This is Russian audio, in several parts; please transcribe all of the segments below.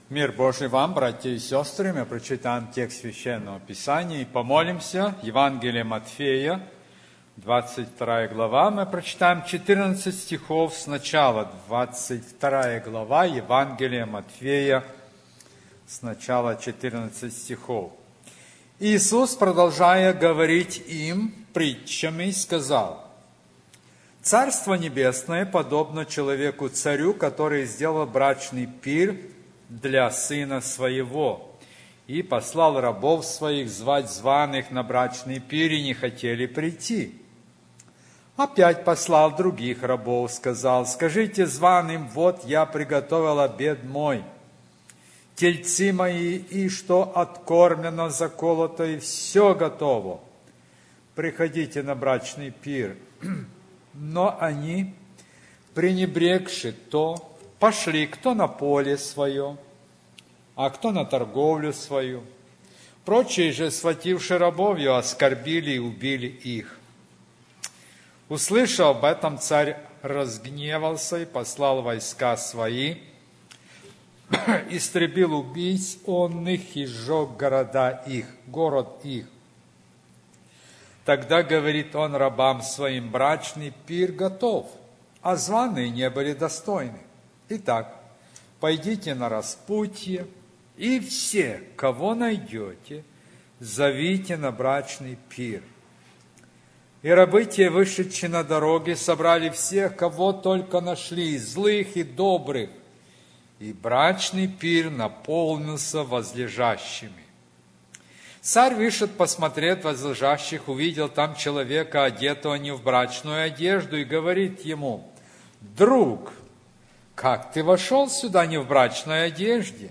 Мир Божий вам, братья и сестры. Мы прочитаем текст Священного Писания и помолимся. Евангелие Матфея, 22 глава. Мы прочитаем 14 стихов сначала. 22 глава Евангелия Матфея, сначала 14 стихов. Иисус, продолжая говорить им притчами, сказал: «Царство Небесное подобно человеку-царю, который сделал брачный пир для сына своего, и послал рабов своих звать званых на брачный пир, и не хотели прийти. Опять послал других рабов, сказал: скажите званым: вот я приготовил обед мой, тельцы мои, и что откормлено, заколото, и все готово. Приходите на брачный пир». Но они, пренебрегши то, пошли кто на поле свое, а кто на торговлю свою. Прочие же, схвативши рабов его, оскорбили и убили их. Услышав об этом, царь разгневался и послал войска свои, истребил убийц онных и сжег город их. Тогда говорит он рабам своим: брачный пир готов, а званые не были достойны. Итак, пойдите на распутье, и все, кого найдете, зовите на брачный пир. И рабы те, вышедшие на дороге, собрали всех, кого только нашли, злых и добрых, и брачный пир наполнился возлежащими. Царь вышед посмотреть возлежащих, увидел там человека, одетого не в брачную одежду, и говорит ему: «Друг, как ты вошел сюда не в брачной одежде?»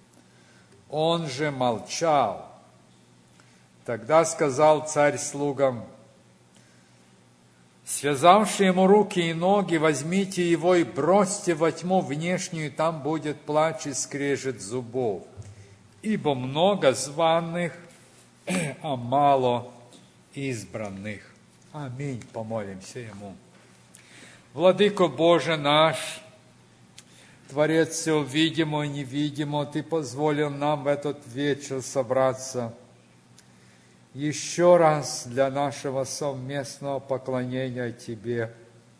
Он же молчал. Тогда сказал царь слугам: связавши ему руки и ноги, возьмите его и бросьте во тьму внешнюю, там будет плач и скрежет зубов. Ибо много званых, а мало избранных. Аминь. Помолимся ему. Владыко Боже наш, Творец всего видимого и невидимого, Ты позволил нам в этот вечер собраться еще раз для нашего совместного поклонения Тебе,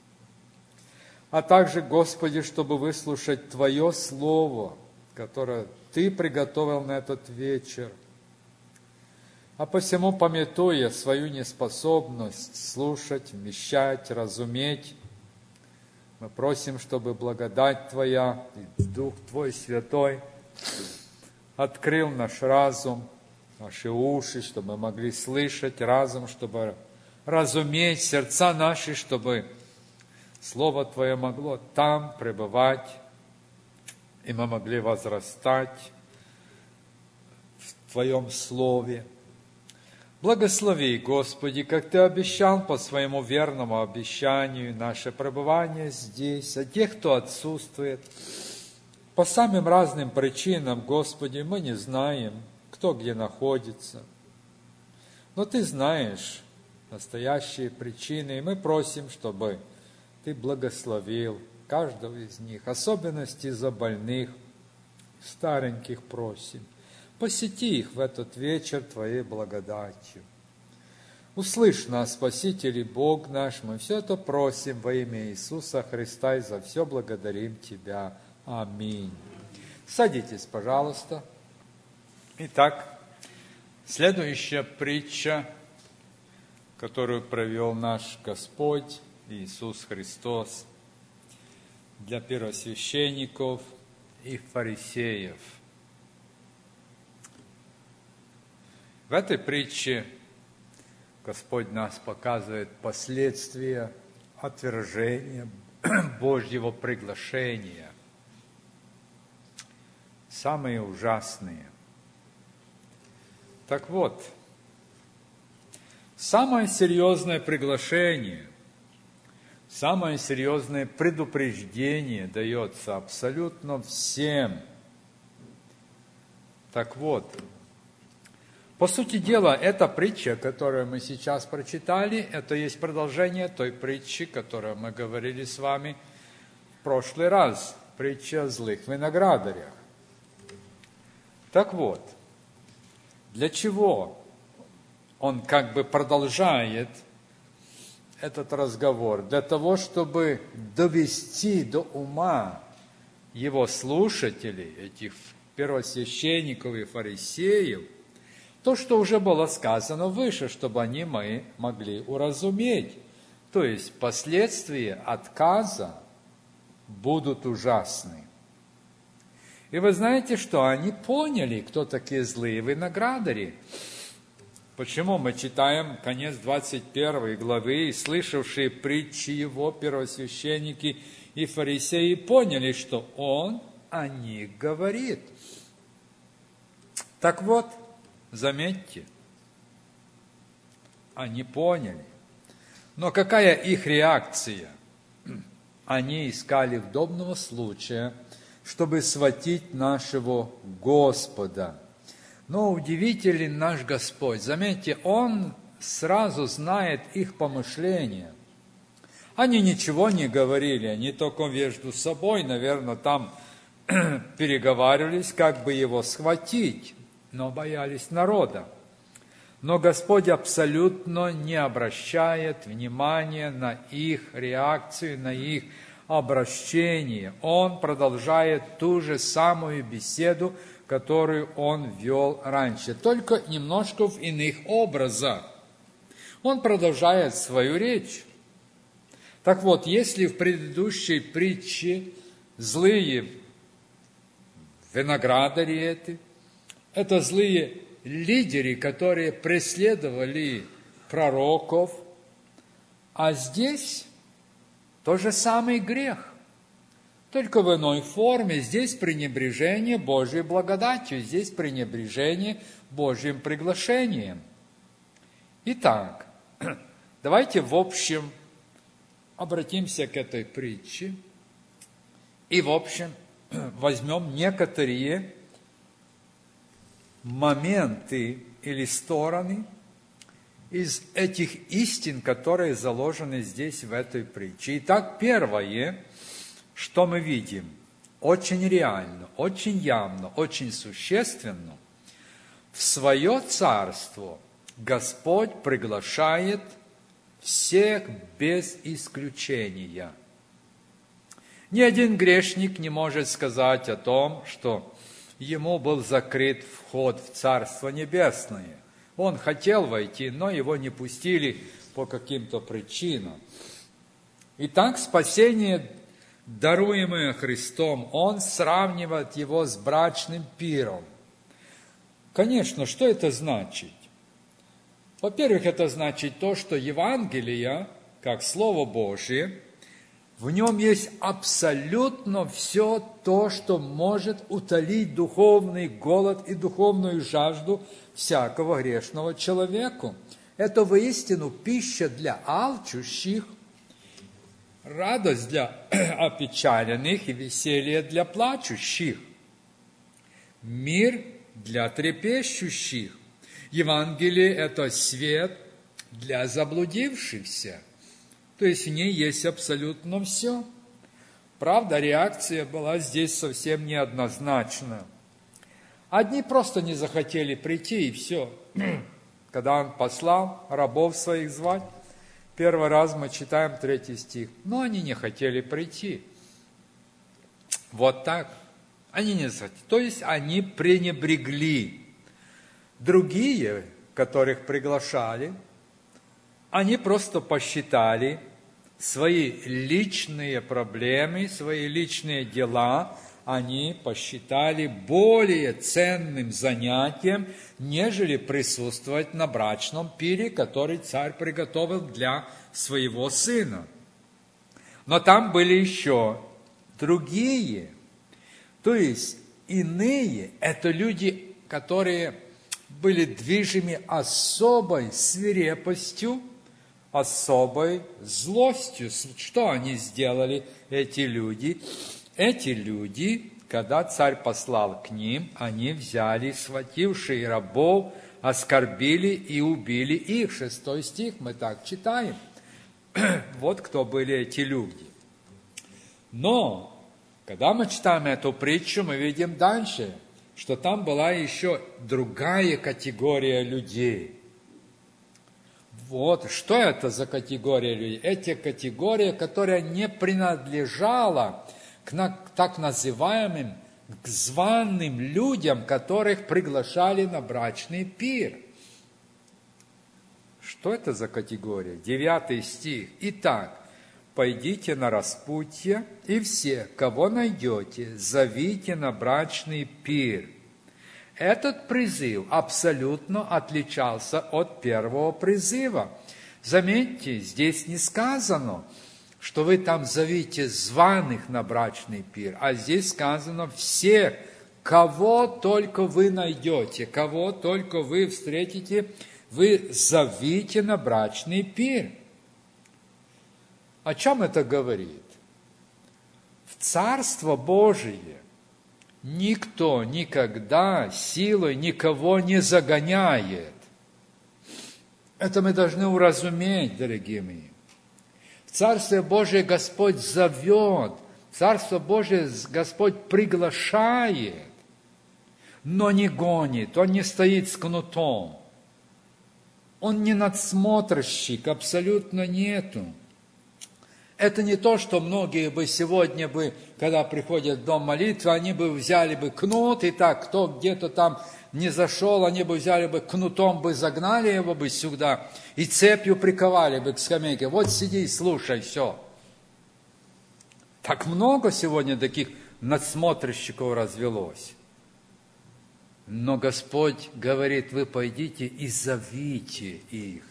а также, Господи, чтобы выслушать Твое Слово, которое Ты приготовил на этот вечер. А посему, памятуя свою неспособность слушать, вмещать, разуметь, мы просим, чтобы благодать Твоя и Дух Твой Святой открыл наш разум, наши уши, чтобы мы могли слышать, разум, чтобы разуметь, сердца наши, чтобы Слово Твое могло там пребывать, и мы могли возрастать в Твоем Слове. Благослови, Господи, как Ты обещал по своему верному обещанию наше пребывание здесь, а тех, кто отсутствует, по самым разным причинам, Господи, мы не знаем, кто где находится. Но Ты знаешь настоящие причины, и мы просим, чтобы Ты благословил каждого из них, особенности за больных, стареньких просим. Посети их в этот вечер Твоей благодатью. Услышь нас, Спаситель и Бог наш, мы все это просим во имя Иисуса Христа и за все благодарим Тебя. Аминь. Садитесь, пожалуйста. Итак, следующая притча, которую провел наш Господь Иисус Христос для первосвященников и фарисеев. В этой притче Господь нас показывает последствия отвержения Божьего приглашения, самые ужасные. Так вот, самое серьезное приглашение, самое серьезное предупреждение дается абсолютно всем. Так вот, по сути дела, эта притча, которую мы сейчас прочитали, это есть продолжение той притчи, которую мы говорили с вами в прошлый раз, притча о злых виноградарях. Так вот, для чего он как бы продолжает этот разговор? Для того, чтобы довести до ума его слушателей, этих первосвященников и фарисеев, то, что уже было сказано выше, чтобы они могли уразуметь. То есть последствия отказа будут ужасны. И вы знаете, что они поняли, кто такие злые виноградари. Почему мы читаем конец 21 главы, и слышавшие притчи его первосвященники и фарисеи поняли, что он о них говорит. Так вот, заметьте, они поняли. Но какая их реакция? Они искали удобного случая, чтобы схватить нашего Господа. Но удивителен наш Господь. Заметьте, Он сразу знает их помышления. Они ничего не говорили, они только между собой, наверное, там переговаривались, как бы его схватить, но боялись народа. Но Господь абсолютно не обращает внимания на их реакцию, на их обращение. Он продолжает ту же самую беседу, которую он вел раньше, только немножко в иных образах. Он продолжает свою речь. Так вот, если в предыдущей притче злые виноградари это злые лидеры, которые преследовали пророков, а здесь тот же самый грех, только в иной форме. Здесь пренебрежение Божьей благодатью, здесь пренебрежение Божьим приглашением. Итак, давайте в общем обратимся к этой притче и в общем возьмем некоторые моменты или стороны из этих истин, которые заложены здесь, в этой притче. Итак, первое, что мы видим, очень реально, очень явно, очень существенно, в свое царство Господь приглашает всех без исключения. Ни один грешник не может сказать о том, что ему был закрыт вход в Царство Небесное. Он хотел войти, но его не пустили по каким-то причинам. Итак, спасение, даруемое Христом, Он сравнивает его с брачным пиром. Конечно, что это значит? Во-первых, это значит то, что Евангелие, как Слово Божие, в нем есть абсолютно все то, что может утолить духовный голод и духовную жажду всякого грешного человека. Это воистину пища для алчущих, радость для опечаленных и веселье для плачущих, мир для трепещущих. Евангелие – это свет для заблудившихся. То есть в ней есть абсолютно все. Правда, реакция была здесь совсем неоднозначна. Одни просто не захотели прийти, и все. Когда Он послал рабов своих звать, первый раз мы читаем 3 стих, но они не хотели прийти. Вот так. Они не захотели. То есть они пренебрегли. Другие, которых приглашали, они просто посчитали свои личные проблемы, свои личные дела, они посчитали более ценным занятием, нежели присутствовать на брачном пире, который царь приготовил для своего сына. Но там были еще другие, то есть иные, это люди, которые были движимы особой свирепостью, особой злостью. Что они сделали, эти люди? Эти люди, когда царь послал к ним, они взяли, схватившие рабов, оскорбили и убили их. 6 стих мы так читаем. Вот кто были эти люди. Но, когда мы читаем эту притчу, мы видим дальше, что там была еще другая категория людей. Вот, что это за категория людей? Это категория, которая не принадлежала к так называемым к званым людям, которых приглашали на брачный пир. Что это за категория? 9 стих. Итак, пойдите на распутье, и все, кого найдете, зовите на брачный пир. Этот призыв абсолютно отличался от первого призыва. Заметьте, здесь не сказано, что вы там зовите званых на брачный пир, а здесь сказано всех, кого только вы найдете, кого только вы встретите, вы зовите на брачный пир. О чем это говорит? В Царство Божие никто никогда силой никого не загоняет. Это мы должны уразуметь, дорогие мои. В Царствие Божие Господь зовет, в Царство Божие Господь приглашает, но не гонит, Он не стоит с кнутом. Он не надсмотрщик, абсолютно нету. Это не то, что многие бы сегодня, когда приходят в дом молитвы, они бы взяли бы кнут, и так, кто где-то там не зашел, они бы взяли бы кнутом, бы загнали его бы сюда, и цепью приковали бы к скамейке. Вот сиди, слушай, все. Так много сегодня таких надсмотрщиков развелось. Но Господь говорит, вы пойдите и зовите их,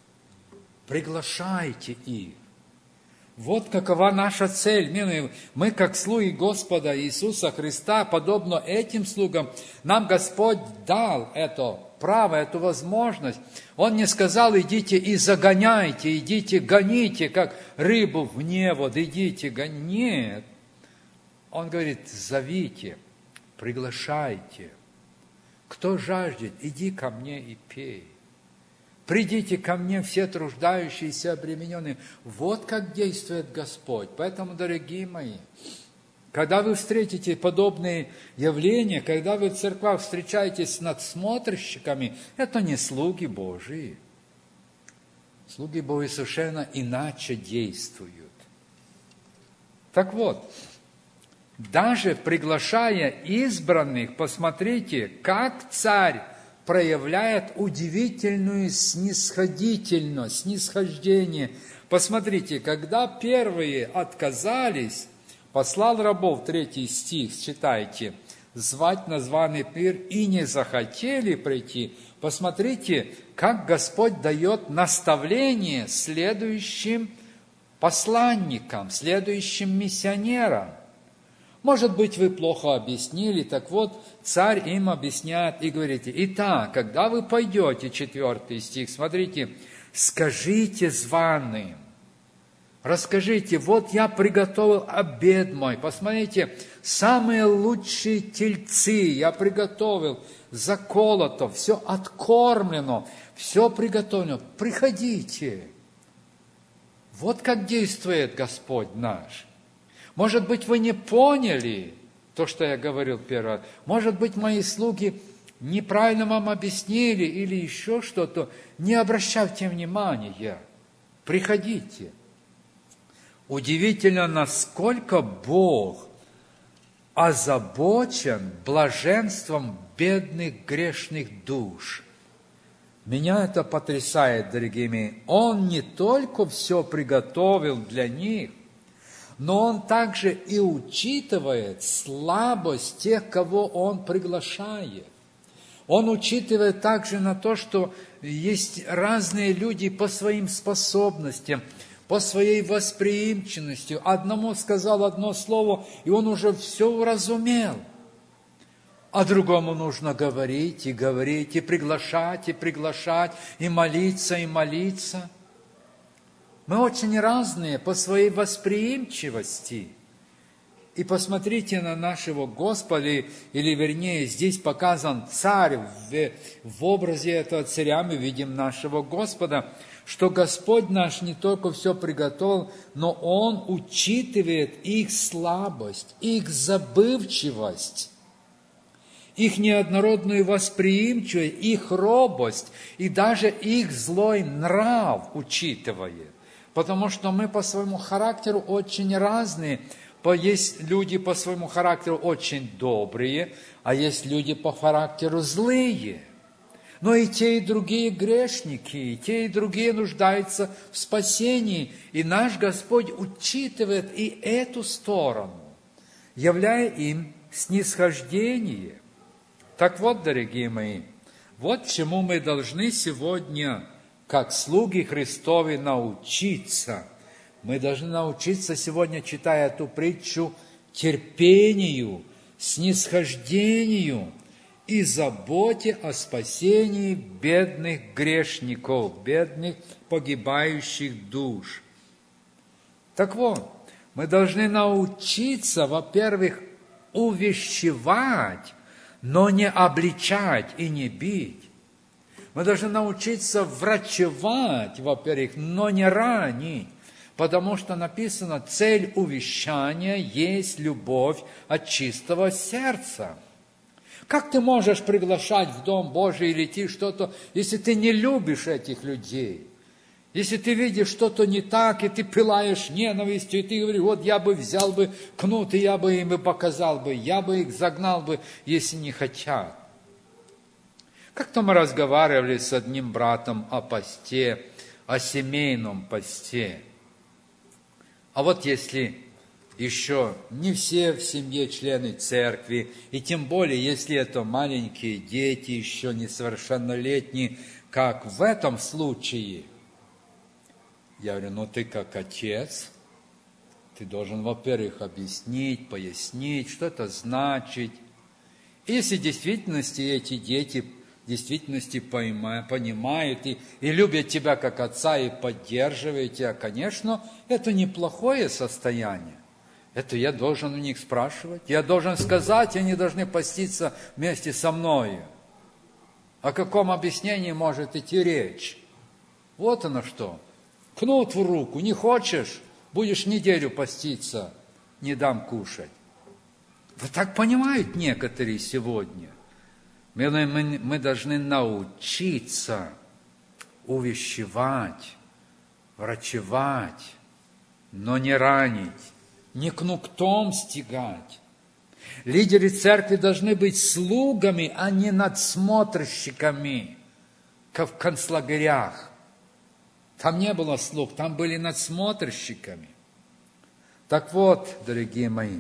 приглашайте их. Вот какова наша цель. Мы, как слуги Господа Иисуса Христа, подобно этим слугам, нам Господь дал это право, эту возможность. Он не сказал, идите и загоняйте, идите, гоните, как рыбу в невод, идите, гоните. Нет. Он говорит, зовите, приглашайте. Кто жаждет, иди ко мне и пей. Придите ко мне все труждающиеся, обремененные. Вот как действует Господь. Поэтому, дорогие мои, когда вы встретите подобные явления, когда вы в церквах встречаетесь с надсмотрщиками, это не слуги Божии. Слуги Божии совершенно иначе действуют. Так вот, даже приглашая избранных, посмотрите, как царь проявляет удивительную снисходительность, снисхождение. Посмотрите, когда первые отказались, послал рабов, 3 стих, читайте, звать на званый пир и не захотели прийти. Посмотрите, как Господь дает наставление следующим посланникам, следующим миссионерам. Может быть, вы плохо объяснили, так вот, царь им объясняет и говорит, итак, когда вы пойдете, 4 стих, смотрите, скажите званым, расскажите, вот я приготовил обед мой, посмотрите, самые лучшие тельцы я приготовил, заколото, все откормлено, все приготовлено, приходите. Вот как действует Господь наш. Может быть, вы не поняли то, что я говорил первый раз. Может быть, мои слуги неправильно вам объяснили или еще что-то. Не обращайте внимания. Приходите. Удивительно, насколько Бог озабочен блаженством бедных грешных душ. Меня это потрясает, дорогие мои. Он не только все приготовил для них, но Он также и учитывает слабость тех, кого Он приглашает. Он учитывает также на то, что есть разные люди по своим способностям, по своей восприимчивости. Одному сказал одно слово, и он уже все уразумел. А другому нужно говорить, и приглашать, и молиться, и молиться. Мы очень разные по своей восприимчивости. И посмотрите на нашего Господа, или вернее, здесь показан царь, в образе этого царя мы видим нашего Господа, что Господь наш не только все приготовил, но Он учитывает их слабость, их забывчивость. их неоднородную восприимчивость, их робость и даже их злой нрав учитывая. Потому что мы по своему характеру очень разные. Есть люди по своему характеру очень добрые, а есть люди по характеру злые. Но и те, и другие грешники, и те, и другие нуждаются в спасении. И наш Господь учитывает и эту сторону, являя им снисхождение. Так вот, дорогие мои, вот чему мы должны сегодня, как слуги Христовы, научиться. Мы должны научиться сегодня, читая эту притчу, терпению, снисхождению и заботе о спасении бедных грешников, бедных погибающих душ. Так вот, мы должны научиться, во-первых, увещевать, но не обличать и не бить. Мы должны научиться врачевать, во-первых, но не ранить. Потому что написано, цель увещания есть любовь от чистого сердца. Как ты можешь приглашать в Дом Божий или идти что-то, если ты не любишь этих людей? Если ты видишь что-то не так, и ты пылаешь ненавистью, и ты говоришь, вот я бы взял бы кнут, и я бы им и показал бы, я бы их загнал бы, если не хотят. Как-то мы разговаривали с одним братом о посте, о семейном посте. А вот если еще не все в семье члены церкви, и тем более, если это маленькие дети, еще несовершеннолетние, как в этом случае, я говорю, ну ты как отец, ты должен, во-первых, объяснить, пояснить, что это значит. И если в действительности эти дети в действительности понимают и любят тебя как отца и поддерживают тебя, конечно, это неплохое состояние. Это я должен у них спрашивать. Я должен сказать, они должны поститься вместе со мною. О каком объяснении может идти речь? Вот оно что. Кнут в руку, не хочешь, будешь неделю поститься, не дам кушать. Вот так понимают некоторые сегодня. Мы должны научиться увещевать, врачевать, но не ранить, не кнутом стегать. Лидеры церкви должны быть слугами, а не надсмотрщиками, как в концлагерях. Там не было слуг, там были надсмотрщиками. Так вот, дорогие мои,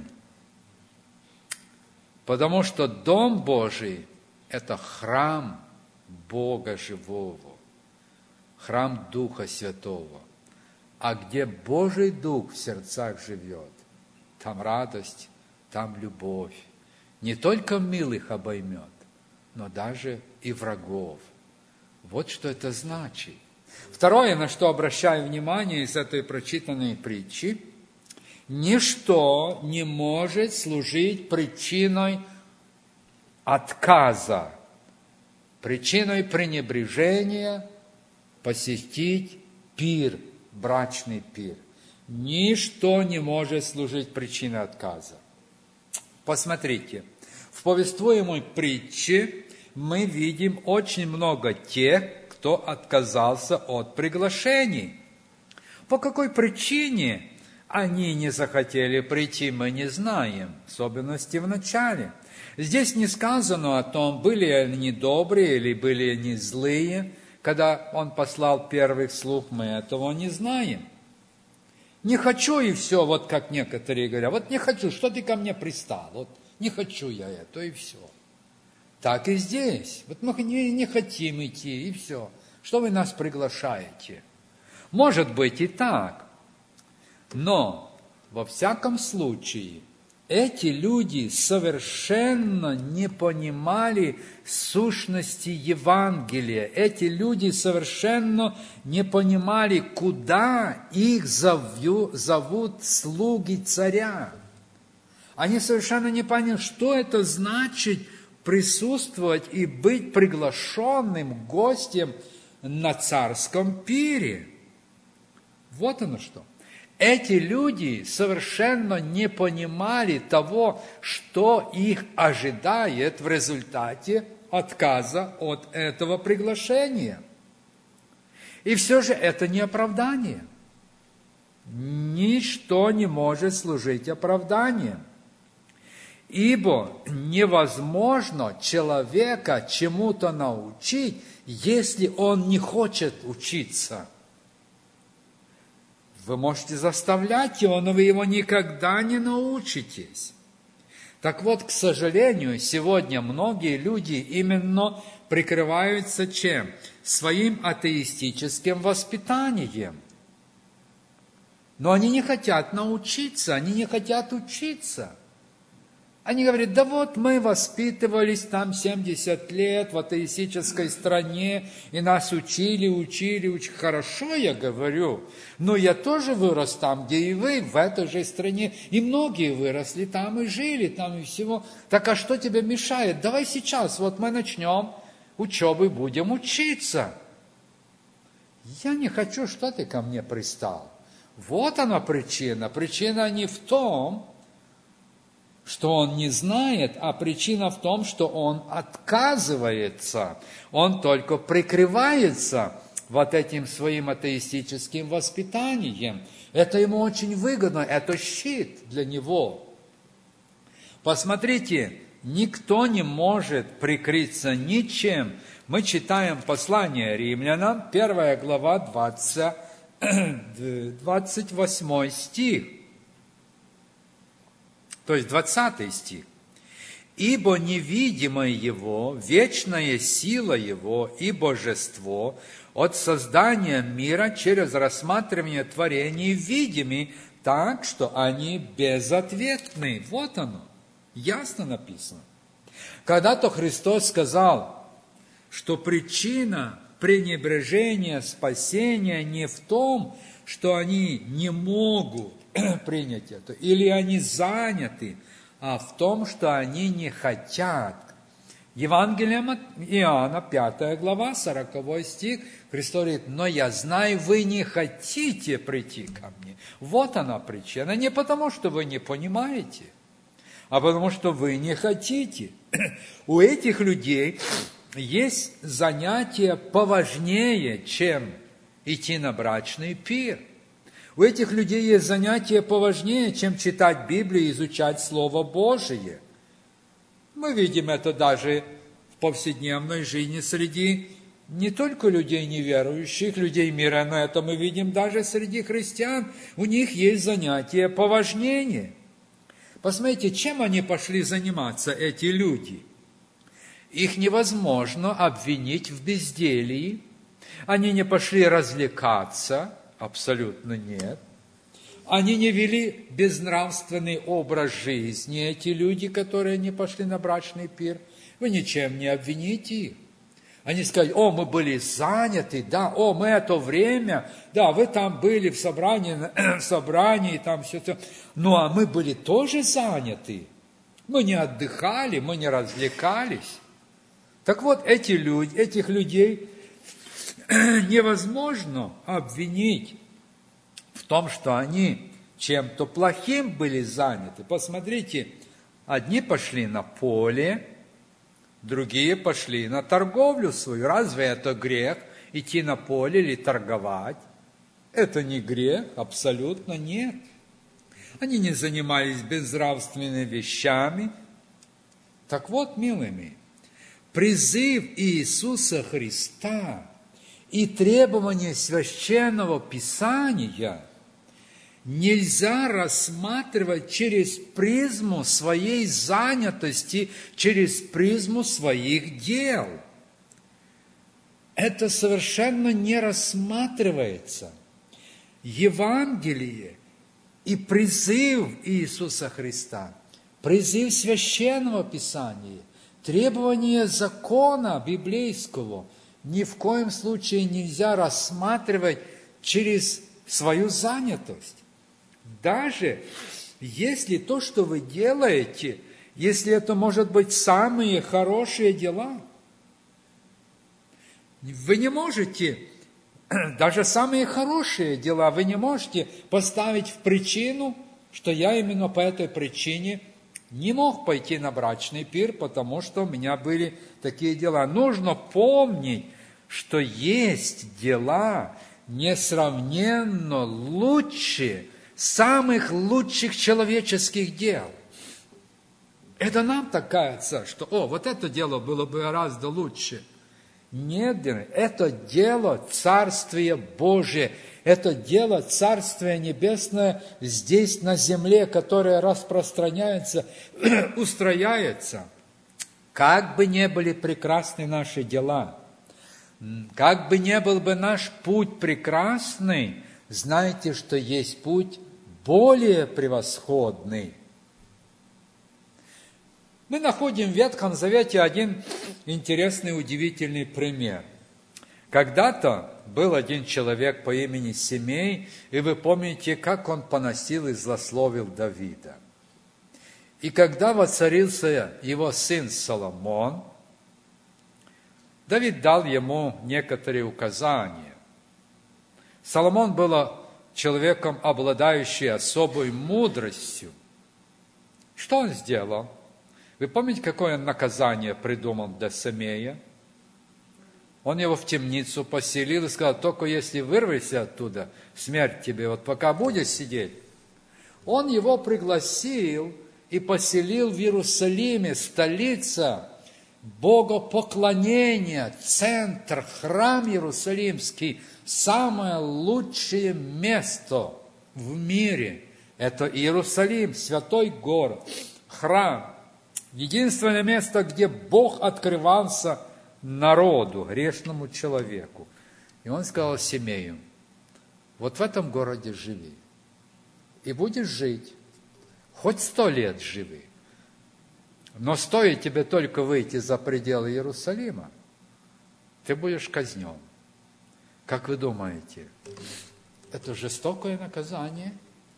потому что Дом Божий – это храм Бога живого, храм Духа Святого. А где Божий Дух в сердцах живет, там радость, там любовь. Не только милых обоймет, но даже и врагов. Вот что это значит. Второе, на что обращаю внимание из этой прочитанной притчи, ничто не может служить причиной отказа, причиной пренебрежения посетить пир, брачный пир. Ничто не может служить причиной отказа. Посмотрите, в повествуемой притче мы видим очень много тех, кто отказался от приглашений. По какой причине они не захотели прийти, мы не знаем, в особенности в начале. Здесь не сказано о том, были они добрые или были они злые. Когда он послал первых слуг, мы этого не знаем. Не хочу и все, вот как некоторые говорят, вот не хочу, что ты ко мне пристал, вот не хочу я это и все. Так и здесь, вот мы не хотим идти и все. Что вы нас приглашаете? Может быть и так, но во всяком случае эти люди совершенно не понимали сущности Евангелия. Эти люди совершенно не понимали, куда их зовут слуги царя. Они совершенно не поняли, что это значит присутствовать и быть приглашенным гостем на царском пире. Вот оно что. Эти люди совершенно не понимали того, что их ожидает в результате отказа от этого приглашения. И все же это не оправдание. Ничто не может служить оправданием. Ибо невозможно человека чему-то научить, если он не хочет учиться. Вы можете заставлять его, но вы его никогда не научитесь. Так вот, к сожалению, сегодня многие люди именно прикрываются чем? Своим атеистическим воспитанием. Но они не хотят научиться, они не хотят учиться. Они говорят, да вот мы воспитывались там 70 лет в атеистической стране, и нас учили. Хорошо, я говорю, но я тоже вырос там, где и вы, в этой же стране, и многие выросли там и жили там и всего. Так а что тебе мешает? Давай сейчас, вот мы начнем учебы, будем учиться. Я не хочу, что ты ко мне пристал. Вот она причина. Причина не в том, что он не знает, а причина в том, что он отказывается. Он только прикрывается вот этим своим атеистическим воспитанием. Это ему очень выгодно, это щит для него. Посмотрите, никто не может прикрыться ничем. Мы читаем послание Римлянам, 1 глава, 28 стих. То есть 20 стих. «Ибо невидимое Его, вечная сила Его и божество от создания мира через рассматривание творений видимы, так, что они безответны». Вот оно, ясно написано. Когда-то Христос сказал, что причина пренебрежения спасения не в том, что они не могут принять это, или они заняты, а в том, что они не хотят. Евангелием от Иоанна, 5 глава, 40 стих, Христос говорит, но я знаю, вы не хотите прийти ко мне. Вот она причина. Не потому, что вы не понимаете, а потому, что вы не хотите. У этих людей есть занятия поважнее, чем идти на брачный пир. У этих людей есть занятия поважнее, чем читать Библию и изучать Слово Божие. Мы видим это даже в повседневной жизни среди не только людей неверующих, людей мира, но это мы видим даже среди христиан. У них есть занятия поважнее. Посмотрите, чем они пошли заниматься, эти люди? Их невозможно обвинить в безделии. Они не пошли развлекаться. Абсолютно нет. Они не вели безнравственный образ жизни, эти люди, которые не пошли на брачный пир. Вы ничем не обвините их. Они скажут, о, мы были заняты, да, о, мы это время, да, вы там были в собрании, там все это. Ну, а мы были тоже заняты. Мы не отдыхали, мы не развлекались. Так вот, этих людей невозможно обвинить в том, что они чем-то плохим были заняты. Посмотрите, одни пошли на поле, другие пошли на торговлю свою. Разве это грех, идти на поле или торговать? Это не грех, абсолютно нет. Они не занимались безнравственными вещами. Так вот, милыми, призыв Иисуса Христа и требования Священного Писания нельзя рассматривать через призму своей занятости, через призму своих дел. Это совершенно не рассматривается. Евангелие и призыв Иисуса Христа, призыв Священного Писания, требования закона библейского ни в коем случае нельзя рассматривать через свою занятость. Даже если то, что вы делаете, если это может быть самые хорошие дела, вы не можете даже самые хорошие дела вы не можете поставить в причину, что я именно по этой причине не мог пойти на брачный пир, потому что у меня были такие дела. Нужно помнить, что есть дела несравненно лучше самых лучших человеческих дел. Это нам так кажется, что, вот это дело было бы гораздо лучше. Нет, это дело Царствия Божие, это дело Царствия Небесное здесь на земле, которое распространяется, устрояется. Как бы ни были прекрасны наши дела, как бы ни был бы наш путь прекрасный, знайте, что есть путь более превосходный. Мы находим в Ветхом Завете один интересный, удивительный пример. Когда-то был один человек по имени Семей, и вы помните, как он поносил и злословил Давида. И когда воцарился его сын Соломон, Давид дал ему некоторые указания. Соломон был человеком, обладающим особой мудростью. Что он сделал? Вы помните, какое он наказание придумал для Семея? Он его в темницу поселил и сказал, только если вырвешься оттуда, смерть тебе, вот пока будешь сидеть. Он его пригласил и поселил в Иерусалиме, столица богопоклонения, центр, храм Иерусалимский, самое лучшее место в мире. Это Иерусалим, святой город, храм. Единственное место, где Бог открывался народу, грешному человеку. И он сказал Семею, вот в этом городе живи, и будешь жить, хоть 100 лет живи. Но стоит тебе только выйти за пределы Иерусалима, ты будешь казнен. Как вы думаете, это жестокое наказание?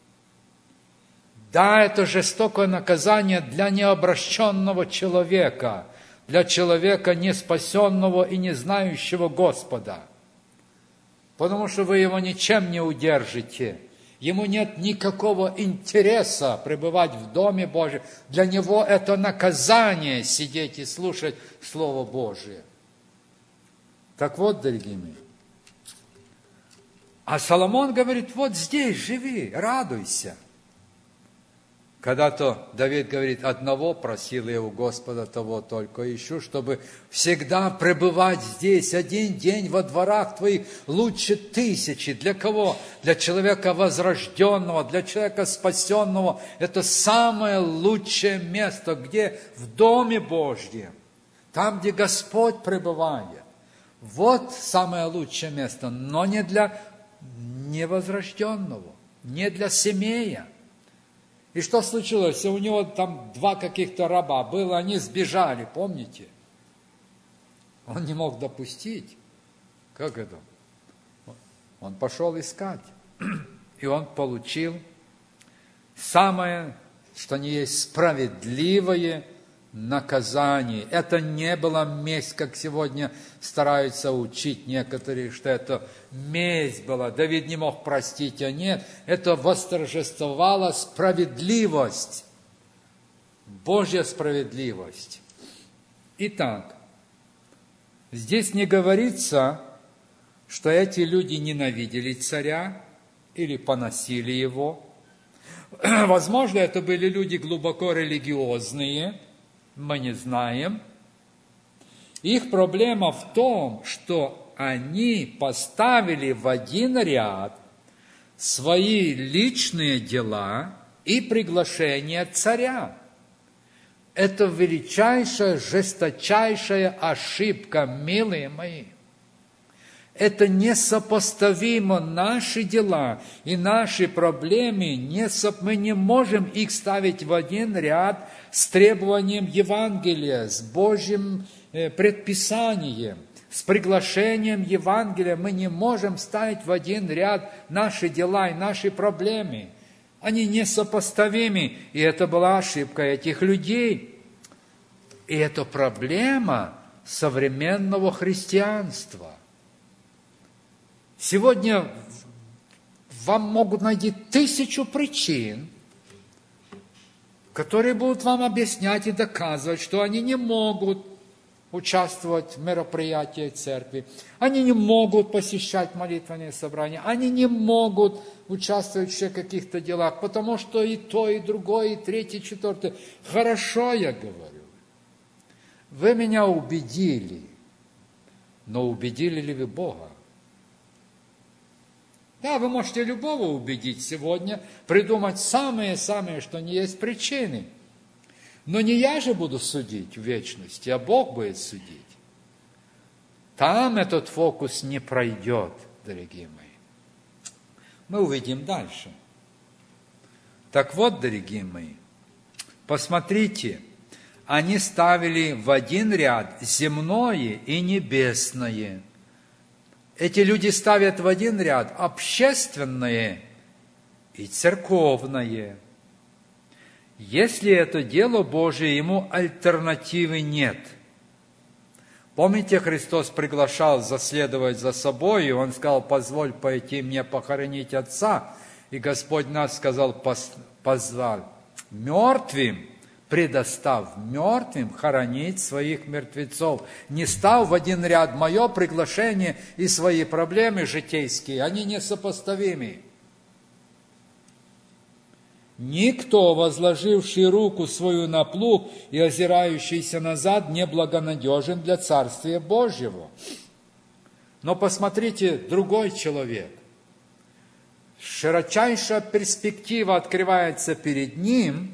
Да, это жестокое наказание для необращенного человека, для человека неспасенного и не знающего Господа. Потому что вы его ничем не удержите. Ему нет никакого интереса пребывать в Доме Божьем. Для него это наказание сидеть и слушать Слово Божие. Так вот, дорогие мои. А Соломон говорит, вот здесь живи, радуйся. Когда-то Давид говорит, одного просил я у Господа, того только ищу, чтобы всегда пребывать здесь, один день во дворах твоих лучше 1000. Для кого? Для человека возрожденного, для человека спасенного. Это самое лучшее место, где в Доме Божьем, там, где Господь пребывает. Вот самое лучшее место, но не для невозрожденного, не для Семея. И что случилось? У него там 2 каких-то раба было, они сбежали, помните? Он не мог допустить. Как это? Он пошел искать. И он получил самое, что не есть справедливое наказание. Это не была месть, как сегодня стараются учить некоторые, что это месть была. Давид не мог простить, а нет. Это восторжествовала справедливость. Божья справедливость. Итак, здесь не говорится, что эти люди ненавидели царя или поносили его. Возможно, это были люди глубоко религиозные, мы не знаем. Их проблема в том, что они поставили в один ряд свои личные дела и приглашение царя. Это величайшая, жесточайшая ошибка, милые мои. Это несопоставимо. Наши дела и наши проблемы, мы не можем их ставить в один ряд с требованием Евангелия, с Божьим предписанием, с приглашением Евангелия. Мы не можем ставить в один ряд наши дела и наши проблемы. Они несопоставимы. И это была ошибка этих людей. И это проблема современного христианства. Сегодня вам могут найти 1000 причин, которые будут вам объяснять и доказывать, что они не могут участвовать в мероприятиях церкви, они не могут посещать молитвенные собрания, они не могут участвовать в каких-то делах, потому что и то, и другое, и третье, и четвертое. Хорошо, я говорю. Вы меня убедили, но убедили ли вы Бога? Да, вы можете любого убедить сегодня, придумать самые-самые, что не есть причины. Но не я же буду судить в вечности, а Бог будет судить. Там этот фокус не пройдет, дорогие мои. Мы увидим дальше. Так вот, дорогие мои, посмотрите, они ставили в один ряд земное и небесное. Эти люди ставят в один ряд общественное и церковное. Если это дело Божие, ему альтернативы нет. Помните, Христос приглашал заследовать за собой, и Он сказал: позволь пойти мне похоронить Отца. И Господь нас сказал, позвал мертвым, предостав мертвым хоронить своих мертвецов. Не став в один ряд мое приглашение и свои проблемы житейские, они несопоставимы. Никто, возложивший руку свою на плуг и озирающийся назад, не благонадежен для Царствия Божьего. Но посмотрите, другой человек. Широчайшая перспектива открывается перед ним,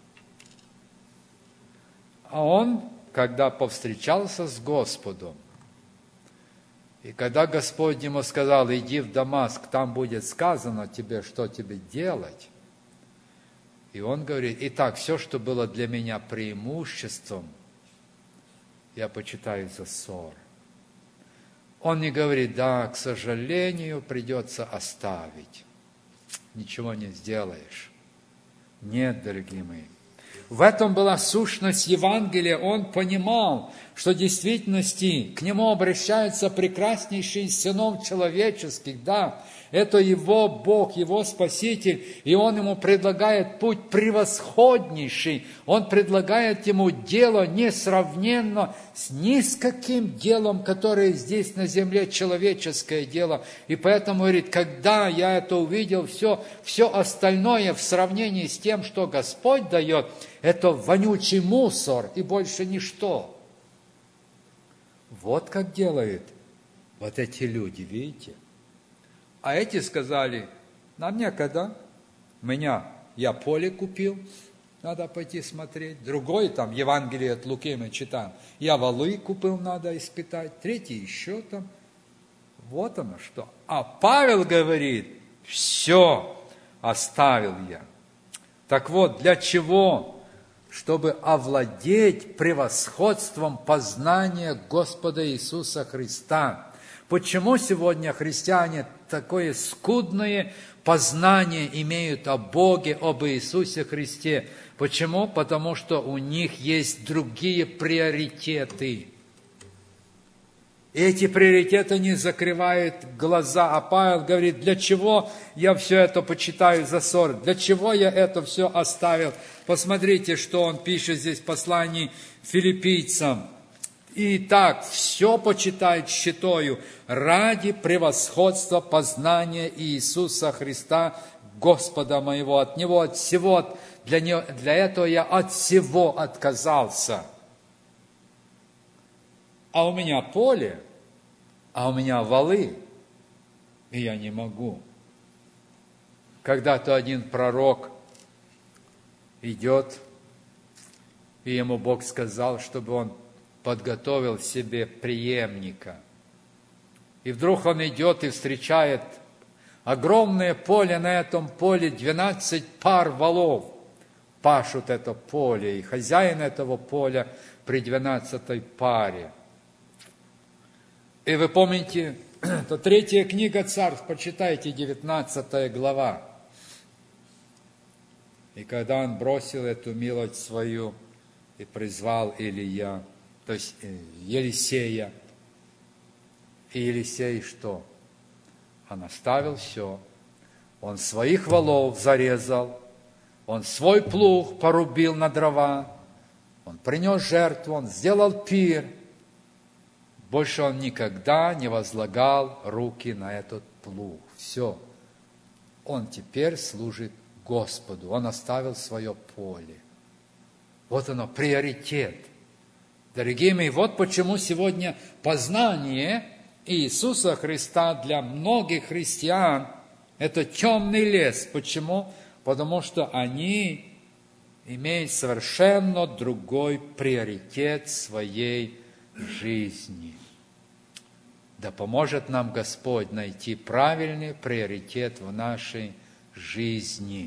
а он, когда повстречался с Господом, и когда Господь ему сказал: иди в Дамаск, там будет сказано тебе, что тебе делать, и он говорит: итак, все, что было для меня преимуществом, я почитаю за ссор. Он не говорит: да, к сожалению, придется оставить. Ничего не сделаешь. Нет, дорогие мои. В этом была сущность Евангелия. Он понимал, что в действительности к нему обращается прекраснейший из сынов человеческих. Да, это его Бог, его Спаситель, и он ему предлагает путь превосходнейший. Он предлагает ему дело несравненно с ни с каким делом, которое здесь на земле человеческое дело. И поэтому говорит: когда я это увидел, все остальное в сравнении с тем, что Господь дает, это вонючий мусор и больше ничто. Вот как делают вот эти люди, видите? А эти сказали: нам некогда, я поле купил, надо пойти смотреть. Другой, там, Евангелие от Луки мы читаем, я валы купил, надо испытать. Третий еще там. Вот оно что. А Павел говорит: все оставил я. Так вот, для чего? Чтобы овладеть превосходством познания Господа Иисуса Христа. Почему сегодня христиане такое скудное познание имеют о Боге, об Иисусе Христе? Почему? Потому что у них есть другие приоритеты. И эти приоритеты не закрывают глаза. А Павел говорит: для чего я все это почитаю за ссор? Для чего я это все оставил? Посмотрите, что он пишет здесь в послании филиппийцам. Итак, все почитает считаю ради превосходства познания Иисуса Христа, Господа моего. От Него, от всего, для этого я от всего отказался. А у меня поле, а у меня валы, и я не могу. Когда-то один пророк идет, и ему Бог сказал, чтобы он подготовил себе преемника. И вдруг он идет и встречает огромное поле, на этом поле 12 пар валов пашут это поле, и хозяин этого поля при 12-й паре. И вы помните, это 3 книга Царств, почитайте, 19 глава. И когда он бросил эту милость свою и призвал Илия, то есть Елисея, и Елисей что? Он оставил все. Он своих волов зарезал, он свой плуг порубил на дрова, он принес жертву, он сделал пир. Больше он никогда не возлагал руки на этот плуг. Все. Он теперь служит Господу. Он оставил свое поле. Вот оно, приоритет. Дорогие мои, вот почему сегодня познание Иисуса Христа для многих христиан – это темный лес. Почему? Потому что они имеют совершенно другой приоритет своей жизни. Да поможет нам Господь найти правильный приоритет в нашей жизни.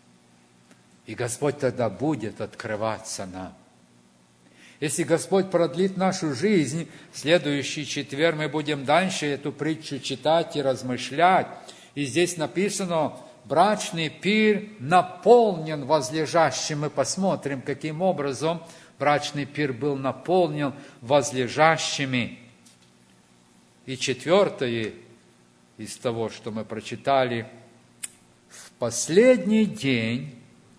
И Господь тогда будет открываться нам. Если Господь продлит нашу жизнь, в следующий четверг мы будем дальше эту притчу читать и размышлять. И здесь написано, брачный пир наполнен возлежащим. Мы посмотрим, каким образом брачный пир был наполнен возлежащими. И четвертое из того, что мы прочитали, в последний день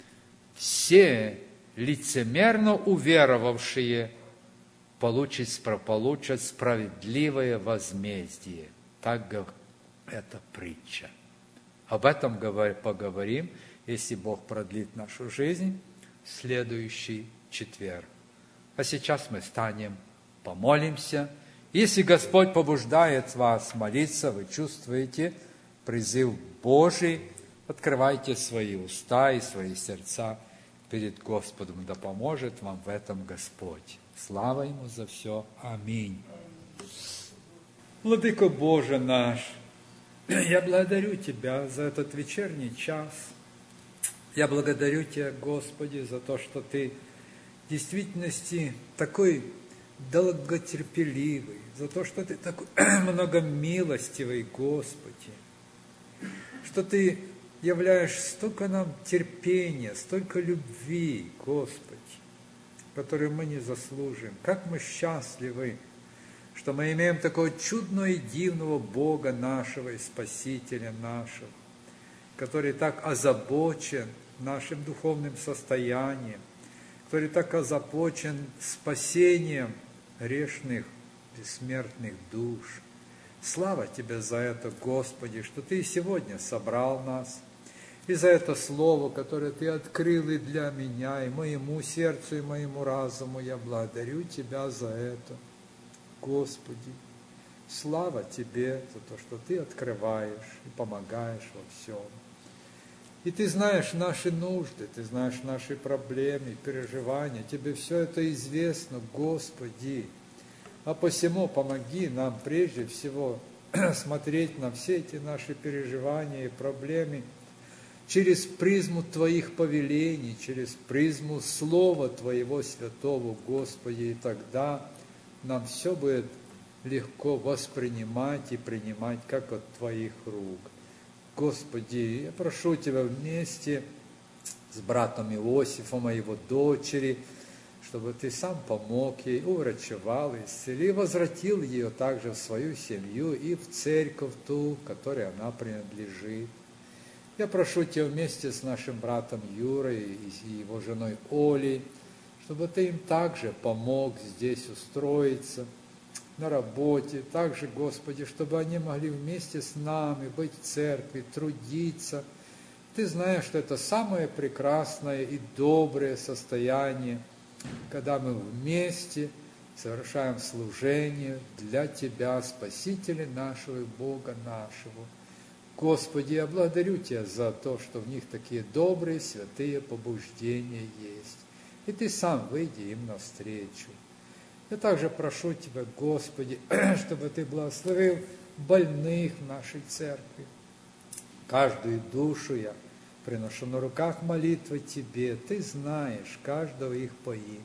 все лицемерно уверовавшие получат справедливое возмездие. Так говорит эта притча. Об этом поговорим, если Бог продлит нашу жизнь, в следующий четверг. А сейчас мы встанем, помолимся. Если Господь побуждает вас молиться, вы чувствуете призыв Божий, открывайте свои уста и свои сердца перед Господом. Да поможет вам в этом Господь. Слава Ему за все. Аминь. Владыко Боже наш, я благодарю Тебя за этот вечерний час. Я благодарю Тебя, Господи, за то, что Ты в действительности такой долготерпеливый, за то, что Ты такой многомилостивый, Господи, что Ты являешь столько нам терпения, столько любви, Господи, которую мы не заслужим. Как мы счастливы, что мы имеем такого чудного и дивного Бога нашего и Спасителя нашего, который так озабочен нашим духовным состоянием, который так озабочен спасением грешных, бессмертных душ. Слава Тебе за это, Господи, что Ты сегодня собрал нас, и за это слово, которое Ты открыл и для меня, и моему сердцу, и моему разуму. Я благодарю Тебя за это, Господи. Слава Тебе за то, что Ты открываешь и помогаешь во всем. И Ты знаешь наши нужды, Ты знаешь наши проблемы, переживания. Тебе все это известно, Господи. А посему помоги нам прежде всего смотреть на все эти наши переживания и проблемы через призму Твоих повелений, через призму Слова Твоего Святого, Господи. И тогда нам все будет легко воспринимать и принимать, как от Твоих рук. Господи, я прошу Тебя вместе с братом Иосифом и его дочери, чтобы Ты сам помог ей, уврачевал, исцелил, возвратил ее также в свою семью и в церковь ту, которой она принадлежит. Я прошу Тебя вместе с нашим братом Юрой и его женой Олей, чтобы Ты им также помог здесь устроиться, на работе, также, Господи, чтобы они могли вместе с нами быть в церкви, трудиться. Ты знаешь, что это самое прекрасное и доброе состояние, когда мы вместе совершаем служение для Тебя, Спасителя нашего и Бога нашего. Господи, я благодарю Тебя за то, что в них такие добрые, святые побуждения есть. И Ты сам выйди им навстречу. Я также прошу Тебя, Господи, чтобы Ты благословил больных в нашей церкви. Каждую душу я приношу на руках молитвы Тебе. Ты знаешь каждого их по имени.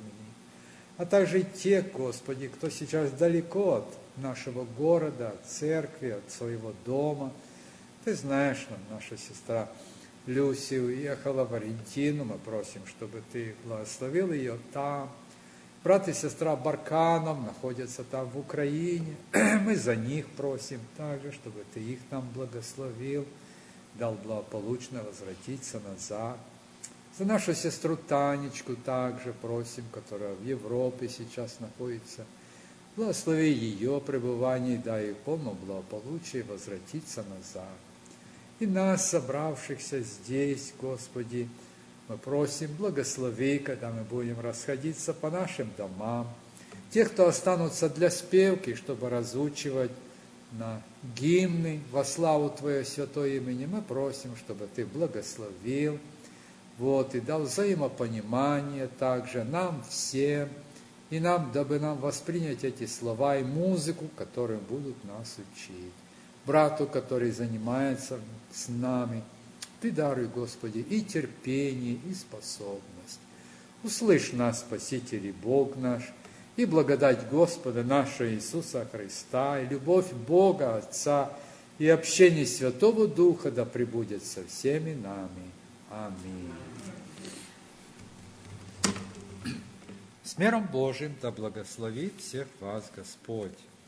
А также и те, Господи, кто сейчас далеко от нашего города, от церкви, от своего дома. Ты знаешь, что наша сестра Люси уехала в Аргентину. Мы просим, чтобы Ты благословил ее там. Брат и сестра Барканов находятся там в Украине. Мы за них просим также, чтобы Ты их там благословил, дал благополучно возвратиться назад. За нашу сестру Танечку также просим, которая в Европе сейчас находится. Благослови ее пребывание, дай ей полное благополучие возвратиться назад. И нас, собравшихся здесь, Господи, мы просим, благослови, когда мы будем расходиться по нашим домам. Тех, кто останутся для спевки, чтобы разучивать на гимны во славу Твое святое имени, мы просим, чтобы Ты благословил, и дал взаимопонимание также нам всем, и нам, дабы нам воспринять эти слова и музыку, которым будут нас учить. Брату, который занимается с нами, Ты даруй, Господи, и терпение, и способность. Услышь нас, Спаситель и Бог наш, и благодать Господа нашего Иисуса Христа, и любовь Бога Отца, и общение Святого Духа да пребудет со всеми нами. Аминь. С миром Божиим да благословит всех вас Господь.